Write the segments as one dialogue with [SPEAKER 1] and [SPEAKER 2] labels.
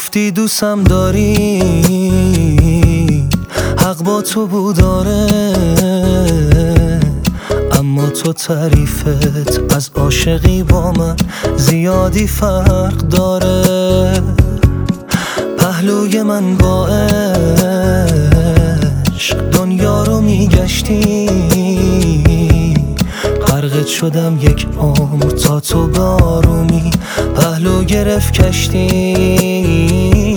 [SPEAKER 1] گفتی دوستم داری، حق با تو بود آره، اما تو تعریفت از عاشقی با من زیادی فرق داره. پهلوی من با عشق دنیا رو میگشتی، غرقت شدم یک عمر تا تو به آرومی پهلو گرفت کشتی.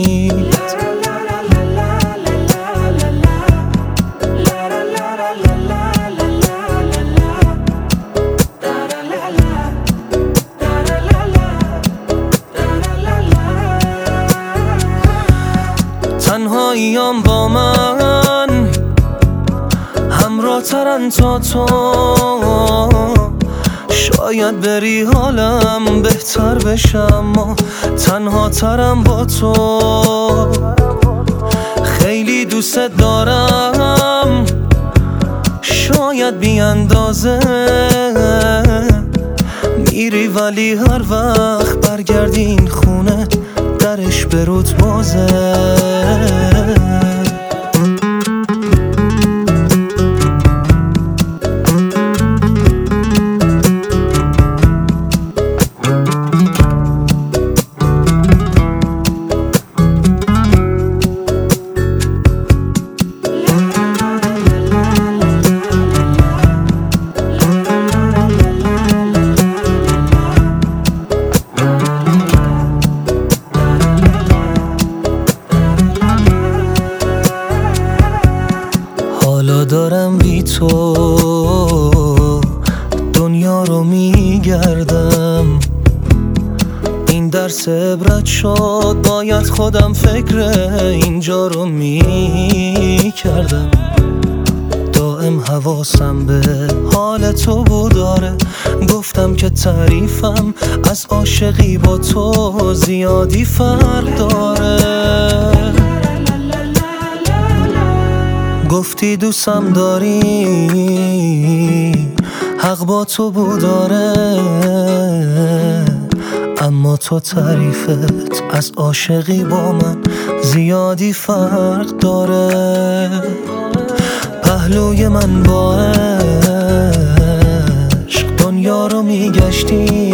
[SPEAKER 1] تنهاییام با من همراه ترن تا تو، شاید بری حالم بهتر بشه، اما تنها ترم با تو. خیلی دوست دارم شاید بی اندازه، میری ولی هر وقت برگردی این خونه درش برود بازه. حالا دارم بی تو دنیا رو میگردم، این درس عبرت شد، باید خودم فکر اینجا رو میکردم. دائم حواسم به حال تو بود داره، گفتم که تعریفم از عاشقی با تو زیادی فرق داره. گفتی دوستم داری، حق با تو بود آره، اما تو تعریفت از عاشقی با من زیادی فرق داره. پهلوی من با عشق دنیا رو میگشتی،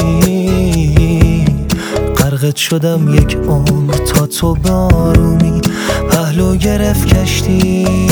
[SPEAKER 1] غرقت شدم یک عمر تا تو به آرومی پهلو گرفت کشتی.